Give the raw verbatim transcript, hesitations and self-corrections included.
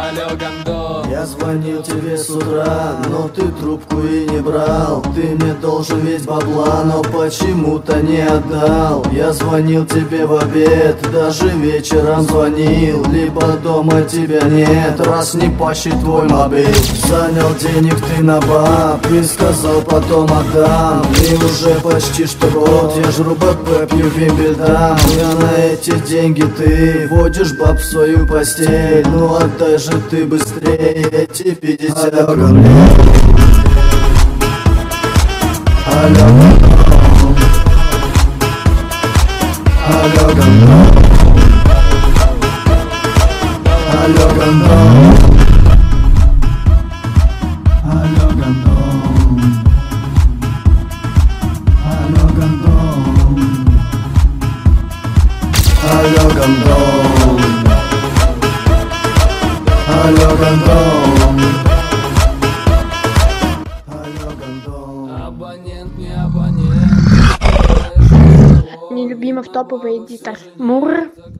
Алло, гандон. Я звонил тебе с утра, но ты трубку и не брал. Ты мне должен весь бабла, но почему-то не отдал. Я звонил тебе в обед, даже вечером звонил. Либо дома тебя нет, раз не пащи твой мобиль. Занял денег ты на баб и сказал потом отдам. И уже почти что год я жру БП, пью бимбельдам. Я на эти деньги ты водишь баб в свою постель. Ну отдай же ты быстрее эти пятьдесят рублей. Алло, алло, гандон. Алло, гандон. Алло, гандон. Алло, гандон. Алло, гандон. Алло, гандон. Алло, гандон. Абонент, не абонент. Нелюбимый топовый эдитор. Мур.